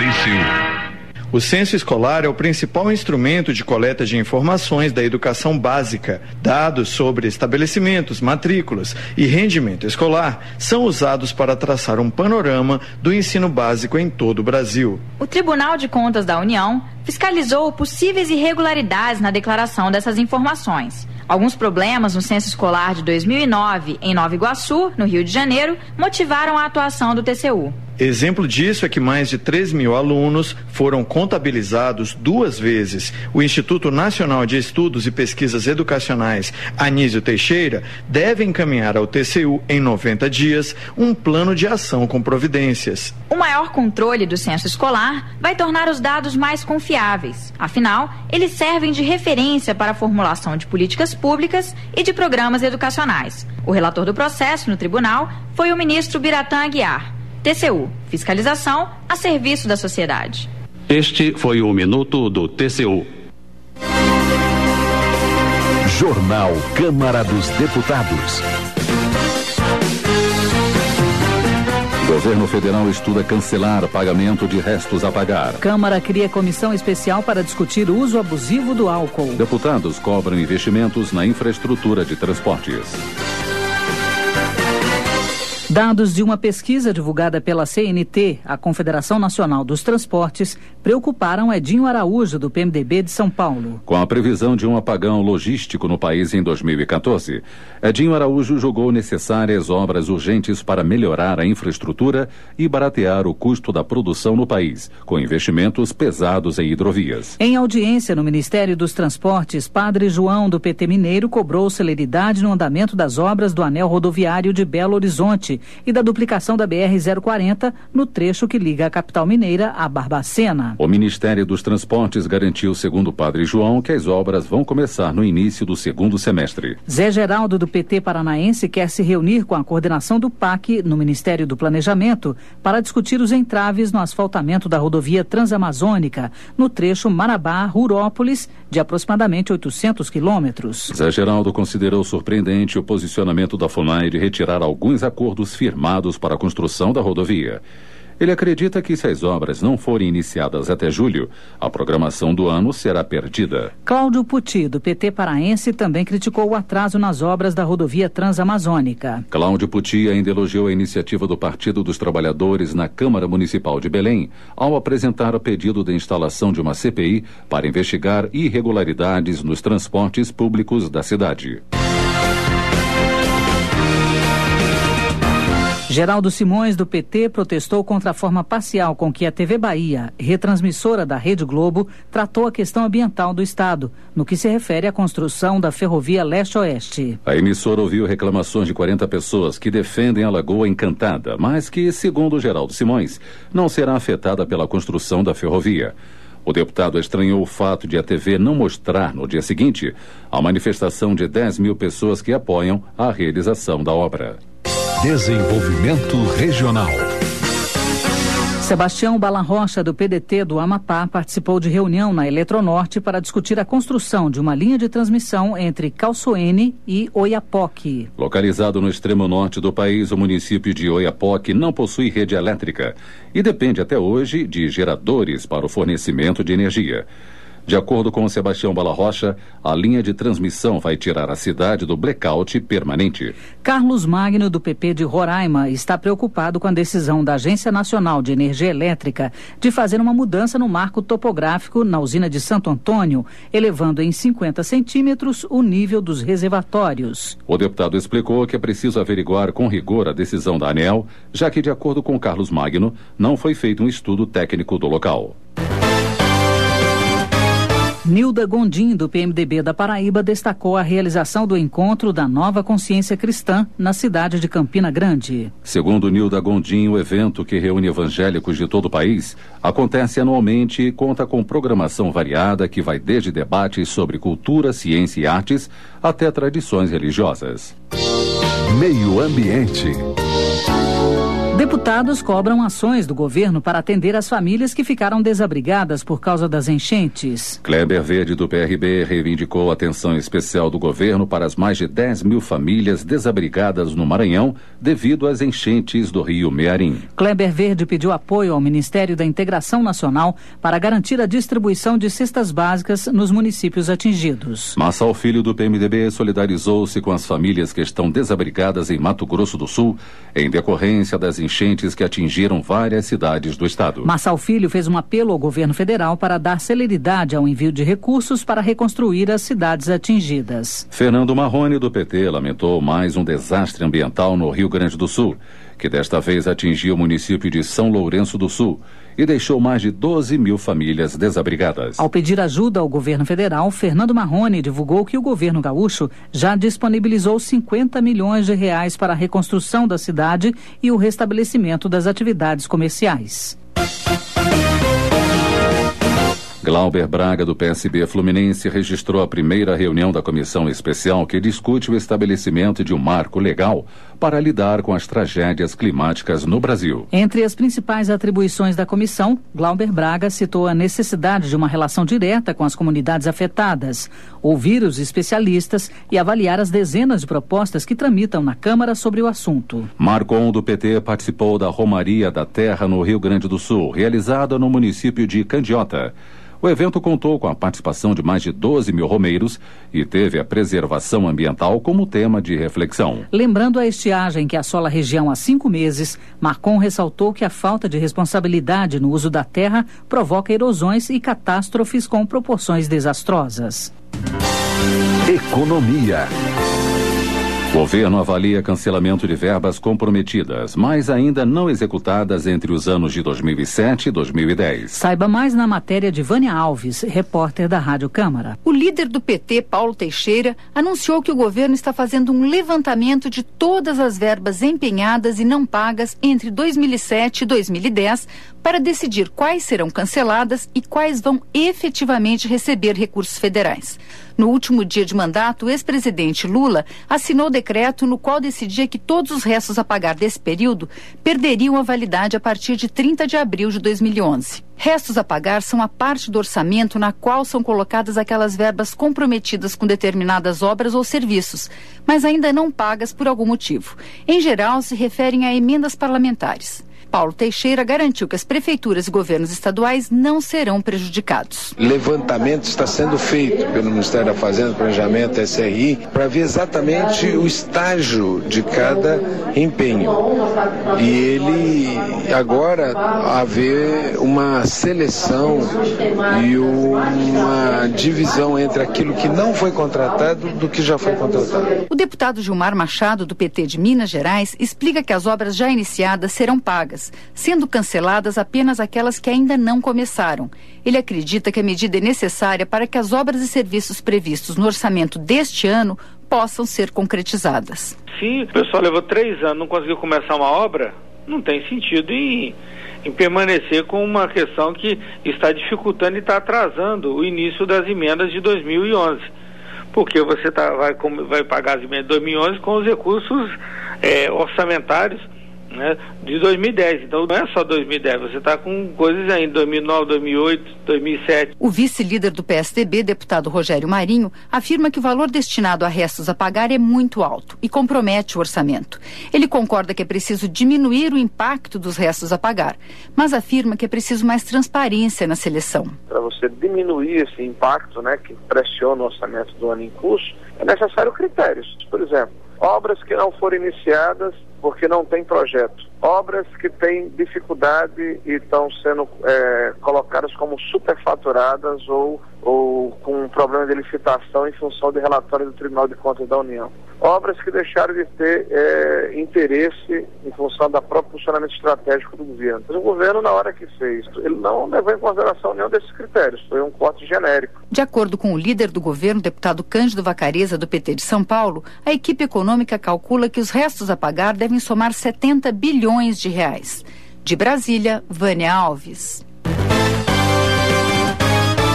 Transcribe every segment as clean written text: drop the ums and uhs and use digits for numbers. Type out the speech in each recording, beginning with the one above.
TCU. O censo escolar é o principal instrumento de coleta de informações da educação básica. Dados sobre estabelecimentos, matrículas e rendimento escolar são usados para traçar um panorama do ensino básico em todo o Brasil. O Tribunal de Contas da União fiscalizou possíveis irregularidades na declaração dessas informações. Alguns problemas no censo escolar de 2009 em Nova Iguaçu, no Rio de Janeiro, motivaram a atuação do TCU. Exemplo disso é que mais de 3 mil alunos foram contabilizados 2 vezes. O Instituto Nacional de Estudos e Pesquisas Educacionais, Anísio Teixeira, deve encaminhar ao TCU, em 90 dias, um plano de ação com providências. O maior controle do censo escolar vai tornar os dados mais confiáveis. Afinal, eles servem de referência para a formulação de políticas públicas e de programas educacionais. O relator do processo no tribunal foi o ministro Biratã Aguiar. TCU, fiscalização a serviço da sociedade. Este foi o Minuto do TCU. Jornal Câmara dos Deputados. O governo federal estuda cancelar pagamento de restos a pagar. Câmara cria comissão especial para discutir o uso abusivo do álcool. Deputados cobram investimentos na infraestrutura de transportes. Dados de uma pesquisa divulgada pela CNT, a Confederação Nacional dos Transportes, preocuparam Edinho Araújo, do PMDB de São Paulo. Com a previsão de um apagão logístico no país em 2014, Edinho Araújo julgou necessárias obras urgentes para melhorar a infraestrutura e baratear o custo da produção no país, com investimentos pesados em hidrovias. Em audiência no Ministério dos Transportes, Padre João, do PT Mineiro, cobrou celeridade no andamento das obras do anel rodoviário de Belo Horizonte e da duplicação da BR-040 no trecho que liga a capital mineira a Barbacena. O Ministério dos Transportes garantiu, segundo o Padre João, que as obras vão começar no início do segundo semestre. Zé Geraldo, do PT paranaense, quer se reunir com a coordenação do PAC no Ministério do Planejamento para discutir os entraves no asfaltamento da rodovia Transamazônica, no trecho Marabá-Rurópolis, de aproximadamente 800 quilômetros. Zé Geraldo considerou surpreendente o posicionamento da FUNAI de retirar alguns acordos firmados para a construção da rodovia. Ele acredita que se as obras não forem iniciadas até julho, a programação do ano será perdida. Cláudio Puti, do PT paraense, também criticou o atraso nas obras da rodovia Transamazônica. Cláudio Puti ainda elogiou a iniciativa do Partido dos Trabalhadores na Câmara Municipal de Belém, ao apresentar o pedido de instalação de uma CPI para investigar irregularidades nos transportes públicos da cidade. Geraldo Simões, do PT, protestou contra a forma parcial com que a TV Bahia, retransmissora da Rede Globo, tratou a questão ambiental do Estado, no que se refere à construção da ferrovia leste-oeste. A emissora ouviu reclamações de 40 pessoas que defendem a Lagoa Encantada, mas que, segundo Geraldo Simões, não será afetada pela construção da ferrovia. O deputado estranhou o fato de a TV não mostrar, no dia seguinte, a manifestação de 10 mil pessoas que apoiam a realização da obra. Desenvolvimento Regional. Sebastião Balarrocha, do PDT do Amapá, participou de reunião na Eletronorte para discutir a construção de uma linha de transmissão entre Calçoene e Oiapoque. Localizado no extremo norte do país, o município de Oiapoque não possui rede elétrica e depende até hoje de geradores para o fornecimento de energia. De acordo com Sebastião Balarrocha, a linha de transmissão vai tirar a cidade do blackout permanente. Carlos Magno, do PP de Roraima, está preocupado com a decisão da Agência Nacional de Energia Elétrica de fazer uma mudança no marco topográfico na usina de Santo Antônio, elevando em 50 centímetros o nível dos reservatórios. O deputado explicou que é preciso averiguar com rigor a decisão da ANEEL, já que, de acordo com Carlos Magno, não foi feito um estudo técnico do local. Nilda Gondim, do PMDB da Paraíba, destacou a realização do encontro da Nova Consciência Cristã na cidade de Campina Grande. Segundo Nilda Gondim, o evento, que reúne evangélicos de todo o país, acontece anualmente e conta com programação variada que vai desde debates sobre cultura, ciência e artes até tradições religiosas. Meio Ambiente. Deputados cobram ações do governo para atender as famílias que ficaram desabrigadas por causa das enchentes. Kleber Verde, do PRB, reivindicou a atenção especial do governo para as mais de 10 mil famílias desabrigadas no Maranhão devido às enchentes do rio Mearim. Kleber Verde pediu apoio ao Ministério da Integração Nacional para garantir a distribuição de cestas básicas nos municípios atingidos. Massal Filho, do PMDB, solidarizou-se com as famílias que estão desabrigadas em Mato Grosso do Sul em decorrência das enchentes que atingiram várias cidades do estado. Massal Filho fez um apelo ao governo federal para dar celeridade ao envio de recursos para reconstruir as cidades atingidas. Fernando Marrone, do PT, lamentou mais um desastre ambiental no Rio Grande do Sul, que desta vez atingiu o município de São Lourenço do Sul e deixou mais de 12 mil famílias desabrigadas. Ao pedir ajuda ao governo federal, Fernando Marrone divulgou que o governo gaúcho já disponibilizou 50 milhões de reais para a reconstrução da cidade e o restabelecimento das atividades comerciais. Glauber Braga, do PSB Fluminense, registrou a primeira reunião da comissão especial que discute o estabelecimento de um marco legal para lidar com as tragédias climáticas no Brasil. Entre as principais atribuições da comissão, Glauber Braga citou a necessidade de uma relação direta com as comunidades afetadas, ouvir os especialistas e avaliar as dezenas de propostas que tramitam na Câmara sobre o assunto. Marcon, do PT, participou da Romaria da Terra no Rio Grande do Sul, realizada no município de Candiota. O evento contou com a participação de mais de 12 mil romeiros e teve a preservação ambiental como tema de reflexão. Lembrando a estiagem que assola a região há 5 meses, Marcon ressaltou que a falta de responsabilidade no uso da terra provoca erosões e catástrofes com proporções desastrosas. Economia. O governo avalia cancelamento de verbas comprometidas, mas ainda não executadas entre os anos de 2007 e 2010. Saiba mais na matéria de Vânia Alves, repórter da Rádio Câmara. O líder do PT, Paulo Teixeira, anunciou que o governo está fazendo um levantamento de todas as verbas empenhadas e não pagas entre 2007 e 2010 para decidir quais serão canceladas e quais vão efetivamente receber recursos federais. No último dia de mandato, o ex-presidente Lula assinou o decreto no qual decidia que todos os restos a pagar desse período perderiam a validade a partir de 30 de abril de 2011. Restos a pagar são a parte do orçamento na qual são colocadas aquelas verbas comprometidas com determinadas obras ou serviços, mas ainda não pagas por algum motivo. Em geral, se referem a emendas parlamentares. Paulo Teixeira garantiu que as prefeituras e governos estaduais não serão prejudicados. Levantamento está sendo feito pelo Ministério da Fazenda, Planejamento, SRI, para ver exatamente o estágio de cada empenho. E ele agora haver uma seleção e uma divisão entre aquilo que não foi contratado do que já foi contratado. O deputado Gilmar Machado, do PT de Minas Gerais, explica que as obras já iniciadas serão pagas, sendo canceladas apenas aquelas que ainda não começaram. Ele acredita que a medida é necessária para que as obras e serviços previstos no orçamento deste ano possam ser concretizadas. Se o pessoal levou 3 anos e não conseguiu começar uma obra, não tem sentido em permanecer com uma questão que está dificultando e está atrasando o início das emendas de 2011. Porque você vai pagar as emendas de 2011 com os recursos orçamentários, né, de 2010. Então não é só 2010, você está com coisas ainda 2009, 2008, 2007. O vice-líder do PSDB, deputado Rogério Marinho, afirma que o valor destinado a restos a pagar é muito alto e compromete o orçamento. Ele concorda que é preciso diminuir o impacto dos restos a pagar, mas afirma que é preciso mais transparência na seleção. Para você diminuir esse impacto, né, que pressiona o orçamento do ano em curso, é necessário critérios. Por exemplo, obras que não foram iniciadas porque não tem projeto. Obras que têm dificuldade e estão sendo colocadas como superfaturadas ou com problema de licitação em função de relatório do Tribunal de Contas da União. Obras que deixaram de ter interesse em função do próprio funcionamento estratégico do governo. Mas o governo, na hora que fez, ele não levou em consideração nenhum desses critérios. Foi um corte genérico. De acordo com o líder do governo, deputado Cândido Vacareza, do PT de São Paulo, a equipe econômica calcula que os restos a pagar devem somar 70 bilhões de reais. De Brasília, Vânia Alves.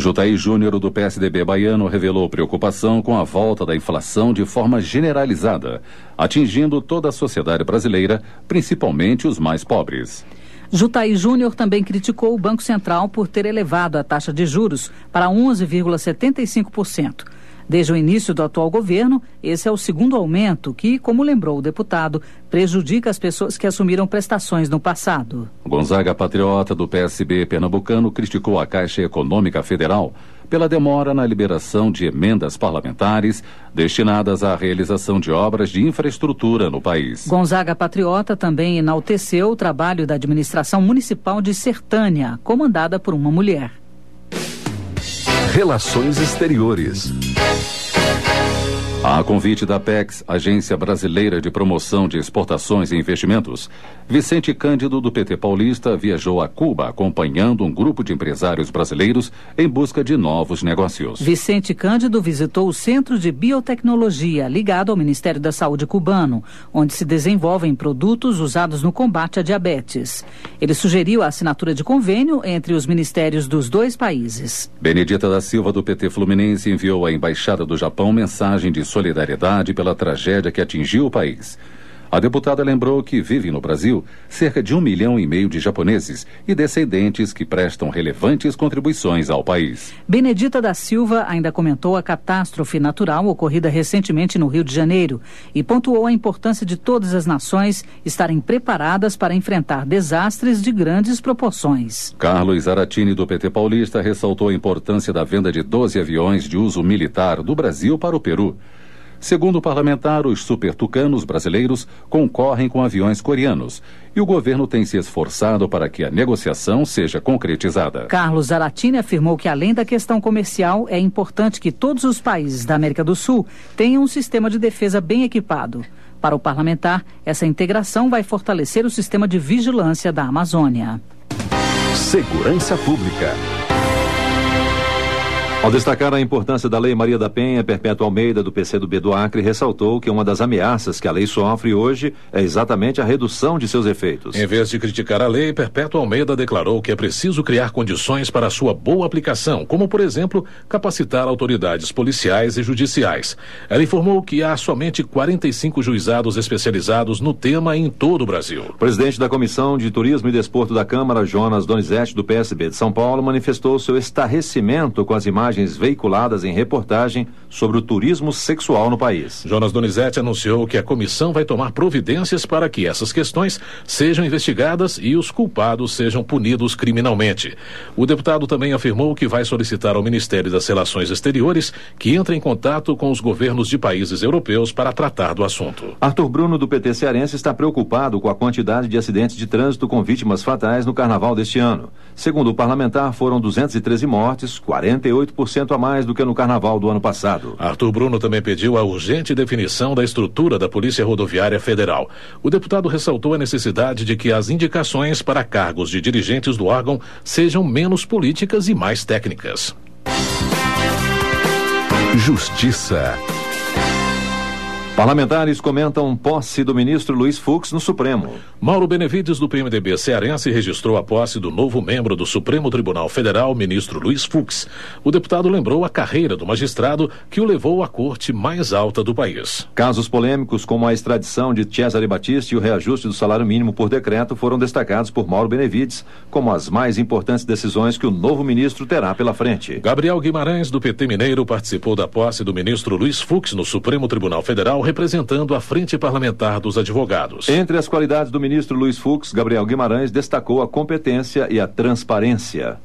Jutaí Júnior, do PSDB baiano, revelou preocupação com a volta da inflação de forma generalizada, atingindo toda a sociedade brasileira, principalmente os mais pobres. Jutaí Júnior também criticou o Banco Central por ter elevado a taxa de juros para 11,75%. Desde o início do atual governo, esse é o segundo aumento que, como lembrou o deputado, prejudica as pessoas que assumiram prestações no passado. Gonzaga Patriota, do PSB pernambucano, criticou a Caixa Econômica Federal pela demora na liberação de emendas parlamentares destinadas à realização de obras de infraestrutura no país. Gonzaga Patriota também enalteceu o trabalho da administração municipal de Sertânia, comandada por uma mulher. Relações Exteriores. A convite da Apex, Agência Brasileira de Promoção de Exportações e Investimentos, Vicente Cândido, do PT paulista, viajou a Cuba acompanhando um grupo de empresários brasileiros em busca de novos negócios. Vicente Cândido visitou o Centro de Biotecnologia, ligado ao Ministério da Saúde cubano, onde se desenvolvem produtos usados no combate à diabetes. Ele sugeriu a assinatura de convênio entre os ministérios dos dois países. Benedita da Silva, do PT Fluminense, enviou à Embaixada do Japão mensagem de solidariedade pela tragédia que atingiu o país. A deputada lembrou que vivem no Brasil cerca de 1,5 milhão de japoneses e descendentes que prestam relevantes contribuições ao país. Benedita da Silva ainda comentou a catástrofe natural ocorrida recentemente no Rio de Janeiro e pontuou a importância de todas as nações estarem preparadas para enfrentar desastres de grandes proporções. Carlos Zaratini, do PT paulista, ressaltou a importância da venda de 12 aviões de uso militar do Brasil para o Peru. Segundo o parlamentar, os super-tucanos brasileiros concorrem com aviões coreanos e o governo tem se esforçado para que a negociação seja concretizada. Carlos Zaratini afirmou que, além da questão comercial, é importante que todos os países da América do Sul tenham um sistema de defesa bem equipado. Para o parlamentar, essa integração vai fortalecer o sistema de vigilância da Amazônia. Segurança Pública. Ao destacar a importância da Lei Maria da Penha, Perpétua Almeida, do PCdoB do Acre, ressaltou que uma das ameaças que a lei sofre hoje é exatamente a redução de seus efeitos. Em vez de criticar a lei, Perpétua Almeida declarou que é preciso criar condições para sua boa aplicação, como, por exemplo, capacitar autoridades policiais e judiciais. Ela informou que há somente 45 juizados especializados no tema em todo o Brasil. O presidente da Comissão de Turismo e Desporto da Câmara, Jonas Donizete, do PSB de São Paulo, manifestou seu estarrecimento com as imagens veiculadas em reportagem sobre o turismo sexual no país. Jonas Donizete anunciou que a comissão vai tomar providências para que essas questões sejam investigadas e os culpados sejam punidos criminalmente. O deputado também afirmou que vai solicitar ao Ministério das Relações Exteriores que entre em contato com os governos de países europeus para tratar do assunto. Arthur Bruno, do PT cearense, está preocupado com a quantidade de acidentes de trânsito com vítimas fatais no carnaval deste ano. Segundo o parlamentar, foram 213 mortes, 48% a mais do que no carnaval do ano passado. Arthur Bruno também pediu a urgente definição da estrutura da Polícia Rodoviária Federal. O deputado ressaltou a necessidade de que as indicações para cargos de dirigentes do órgão sejam menos políticas e mais técnicas. Justiça. Parlamentares comentam posse do ministro Luiz Fux no Supremo. Mauro Benevides, do PMDB cearense, registrou a posse do novo membro do Supremo Tribunal Federal, ministro Luiz Fux. O deputado lembrou a carreira do magistrado que o levou à corte mais alta do país. Casos polêmicos como a extradição de Cesare Battisti e o reajuste do salário mínimo por decreto foram destacados por Mauro Benevides como as mais importantes decisões que o novo ministro terá pela frente. Gabriel Guimarães, do PT Mineiro, participou da posse do ministro Luiz Fux no Supremo Tribunal Federal, representando a Frente Parlamentar dos Advogados. Entre as qualidades do ministro Luiz Fux, Gabriel Guimarães destacou a competência e a transparência.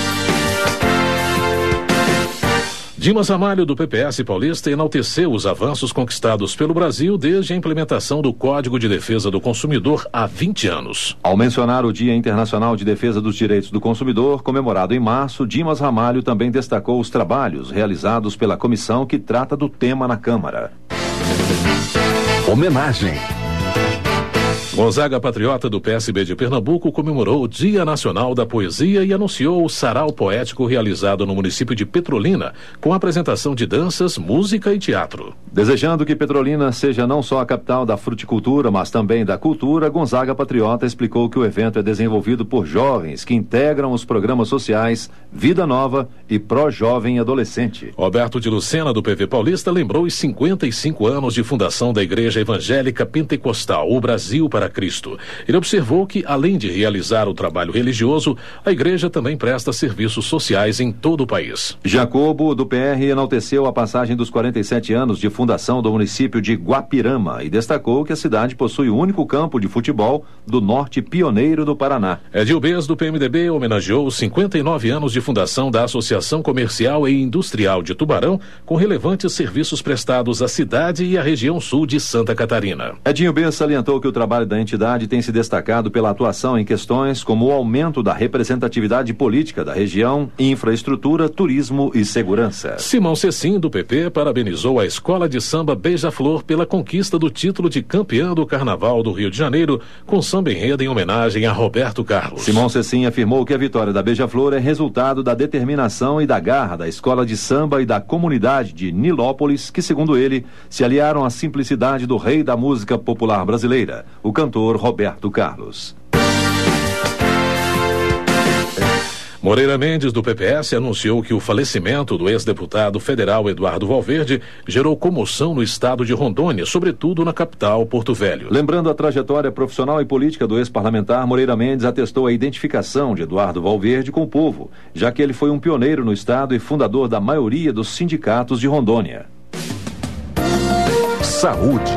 Dimas Ramalho, do PPS paulista, enalteceu os avanços conquistados pelo Brasil desde a implementação do Código de Defesa do Consumidor há 20 anos. Ao mencionar o Dia Internacional de Defesa dos Direitos do Consumidor, comemorado em março, Dimas Ramalho também destacou os trabalhos realizados pela comissão que trata do tema na Câmara. Homenagem. Gonzaga Patriota, do PSB de Pernambuco, comemorou o Dia Nacional da Poesia e anunciou o sarau poético realizado no município de Petrolina, com apresentação de danças, música e teatro. Desejando que Petrolina seja não só a capital da fruticultura, mas também da cultura, Gonzaga Patriota explicou que o evento é desenvolvido por jovens que integram os programas sociais Vida Nova e Pró Jovem Adolescente. Roberto de Lucena, do PV Paulista, lembrou os 55 anos de fundação da Igreja Evangélica Pentecostal, o Brasil para Cristo. Ele observou que, além de realizar o trabalho religioso, a igreja também presta serviços sociais em todo o país. Jacobo, do PR, enalteceu a passagem dos 47 anos de fundação do município de Guapirama e destacou que a cidade possui o único campo de futebol do norte pioneiro do Paraná. Edil Bez, do PMDB, homenageou os 59 anos de fundação da Associação Comercial e Industrial de Tubarão, com relevantes serviços prestados à cidade e à região sul de Santa Catarina. Edinho Bez salientou que o trabalho da entidade tem se destacado pela atuação em questões como o aumento da representatividade política da região, infraestrutura, turismo e segurança. Simão Cecim, do PP, parabenizou a Escola de Samba Beija-Flor pela conquista do título de campeã do Carnaval do Rio de Janeiro, com samba enredo em homenagem a Roberto Carlos. Simão Cecim afirmou que a vitória da Beija-Flor é resultado da determinação e da garra da Escola de Samba e da comunidade de Nilópolis, que, segundo ele, se aliaram à simplicidade do rei da música popular brasileira, o cantor Roberto Carlos. Moreira Mendes, do PPS, anunciou que o falecimento do ex-deputado federal Eduardo Valverde gerou comoção no estado de Rondônia, sobretudo na capital, Porto Velho. Lembrando a trajetória profissional e política do ex-parlamentar, Moreira Mendes atestou a identificação de Eduardo Valverde com o povo, já que ele foi um pioneiro no estado e fundador da maioria dos sindicatos de Rondônia. Saúde.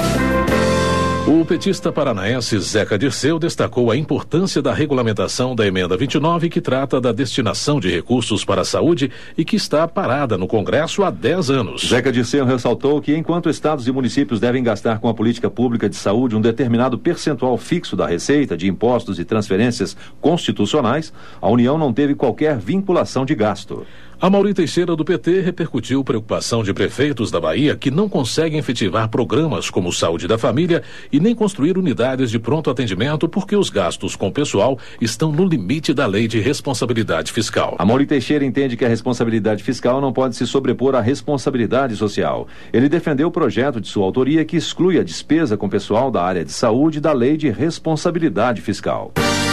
O petista paranaense Zeca Dirceu destacou a importância da regulamentação da emenda 29, que trata da destinação de recursos para a saúde e que está parada no Congresso há 10 anos. Zeca Dirceu ressaltou que enquanto estados e municípios devem gastar com a política pública de saúde um determinado percentual fixo da receita de impostos e transferências constitucionais, a União não teve qualquer vinculação de gasto. Amaury Teixeira, do PT, repercutiu preocupação de prefeitos da Bahia que não conseguem efetivar programas como Saúde da Família e nem construir unidades de pronto atendimento porque os gastos com o pessoal estão no limite da lei de responsabilidade fiscal. Amaury Teixeira entende que a responsabilidade fiscal não pode se sobrepor à responsabilidade social. Ele defendeu o projeto de sua autoria que exclui a despesa com pessoal da área de saúde da lei de responsabilidade fiscal.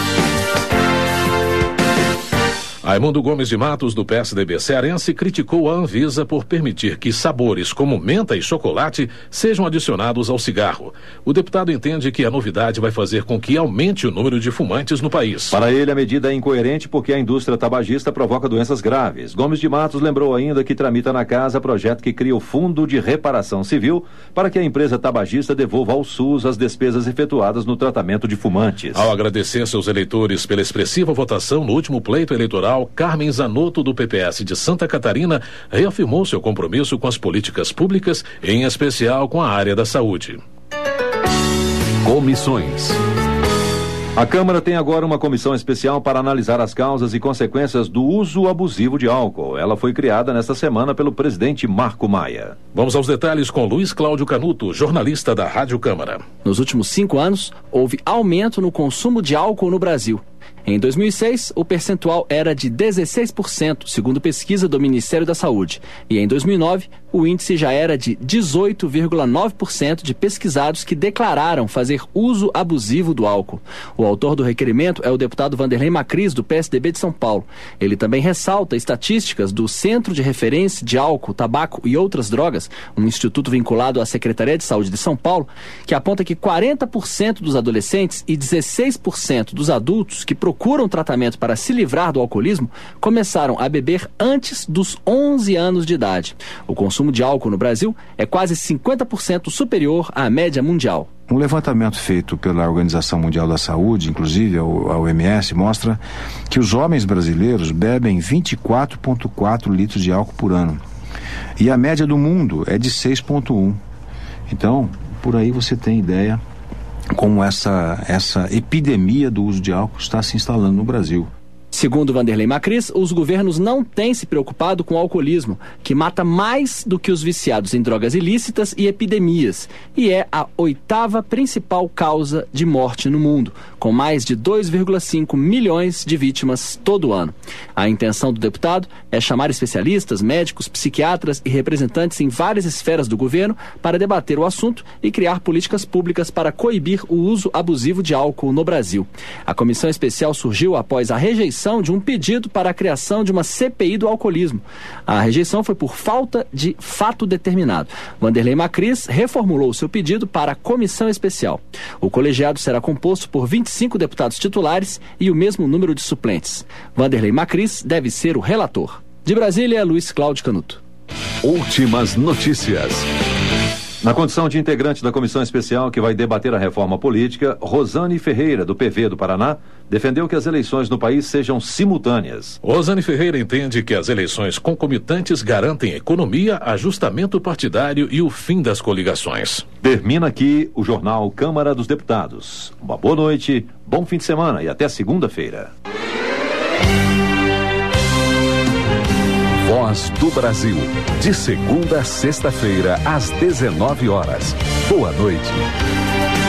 Raimundo Gomes de Matos, do PSDB cearense, criticou a Anvisa por permitir que sabores como menta e chocolate sejam adicionados ao cigarro. O deputado entende que a novidade vai fazer com que aumente o número de fumantes no país. Para ele, a medida é incoerente porque a indústria tabagista provoca doenças graves. Gomes de Matos lembrou ainda que tramita na casa projeto que cria o Fundo de Reparação Civil para que a empresa tabagista devolva ao SUS as despesas efetuadas no tratamento de fumantes. Ao agradecer seus eleitores pela expressiva votação no último pleito eleitoral, Carmen Zanotto, do PPS de Santa Catarina, reafirmou seu compromisso com as políticas públicas, em especial com a área da saúde. Comissões. A Câmara tem agora uma comissão especial para analisar as causas e consequências do uso abusivo de álcool. Ela foi criada nesta semana pelo presidente Marco Maia. Vamos aos detalhes com Luiz Cláudio Canuto, jornalista da Rádio Câmara. Nos últimos 5 anos, houve aumento no consumo de álcool no Brasil. Em 2006, o percentual era de 16%, segundo pesquisa do Ministério da Saúde. E em 2009, o índice já era de 18,9% de pesquisados que declararam fazer uso abusivo do álcool. O autor do requerimento é o deputado Vanderlei Macris, do PSDB de São Paulo. Ele também ressalta estatísticas do Centro de Referência de Álcool, Tabaco e Outras Drogas, um instituto vinculado à Secretaria de Saúde de São Paulo, que aponta que 40% dos adolescentes e 16% dos adultos que procuram tratamento para se livrar do alcoolismo começaram a beber antes dos 11 anos de idade. O consumo de álcool no Brasil é quase 50% superior à média mundial. Um levantamento feito pela Organização Mundial da Saúde, inclusive a OMS, mostra que os homens brasileiros bebem 24,4 litros de álcool por ano. E a média do mundo é de 6,1. Então, por aí você tem ideia como essa epidemia do uso de álcool está se instalando no Brasil. Segundo Vanderlei Macris, os governos não têm se preocupado com o alcoolismo, que mata mais do que os viciados em drogas ilícitas e epidemias, e é a 8ª principal causa de morte no mundo, com mais de 2,5 milhões de vítimas todo ano. A intenção do deputado é chamar especialistas, médicos, psiquiatras e representantes em várias esferas do governo para debater o assunto e criar políticas públicas para coibir o uso abusivo de álcool no Brasil. A comissão especial surgiu após a rejeição de um pedido para a criação de uma CPI do alcoolismo. A rejeição foi por falta de fato determinado. Vanderlei Macris reformulou seu pedido para a comissão especial. O colegiado será composto por 25 deputados titulares e o mesmo número de suplentes. Vanderlei Macris deve ser o relator. De Brasília, Luiz Cláudio Canuto. Últimas notícias. Na condição de integrante da comissão especial que vai debater a reforma política, Rosane Ferreira, do PV do Paraná, defendeu que as eleições no país sejam simultâneas. Rosane Ferreira entende que as eleições concomitantes garantem economia, ajustamento partidário e o fim das coligações. Termina aqui o jornal Câmara dos Deputados. Uma boa noite, bom fim de semana e até segunda-feira. Voz do Brasil, de segunda a sexta-feira, às 19 horas. Boa noite.